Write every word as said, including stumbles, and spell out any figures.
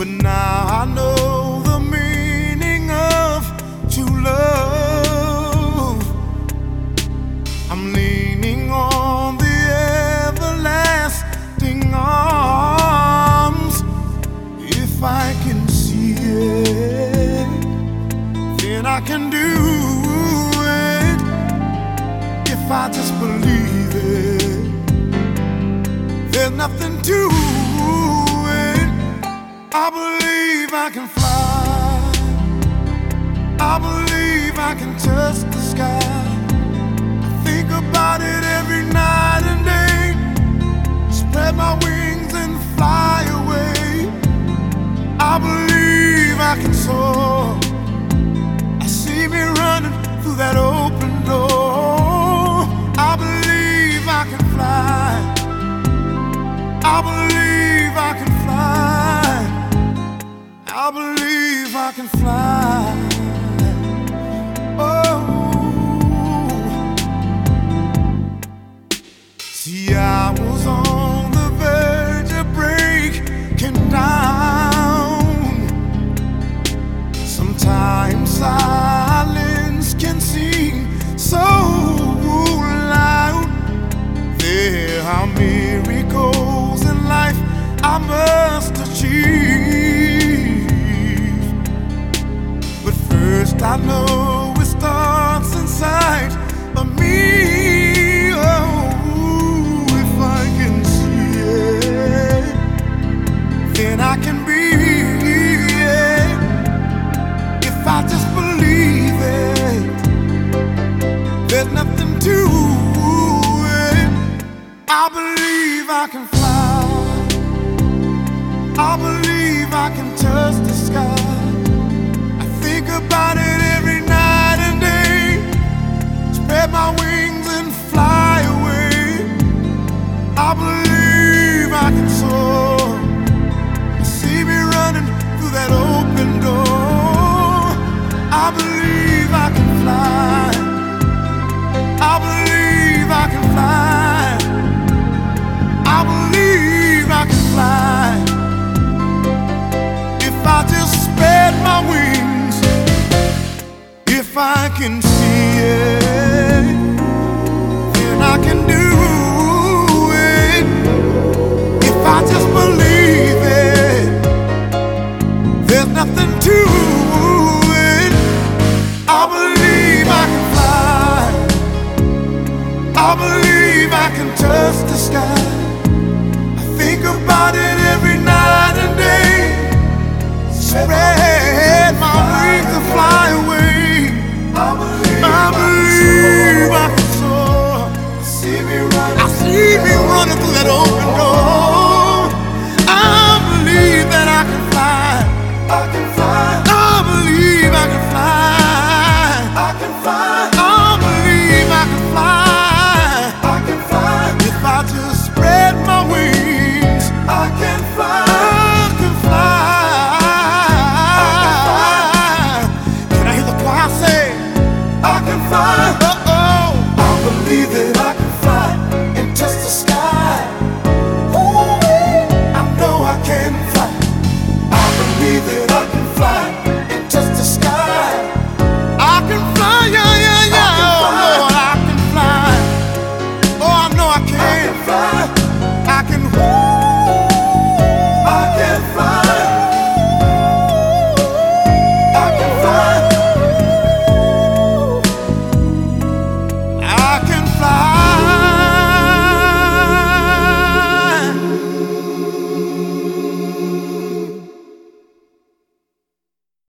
but now I know the meaning of true love. I'm leaning on the everlasting arms. If I can see it, then I can do it. If I just believe it, there's nothing to it. I believe I can fly. I believe I can touch the sky. I think about it every night and day. Spread my wings and fly away. I believe I can soar. I see me running through that open door. I believe I can fly. I believe I can fly. I believe I can fly. Oh, see, I was on the verge of breaking down. Sometimes silence can seem so loud. There are miracles in life I must achieve, but first I know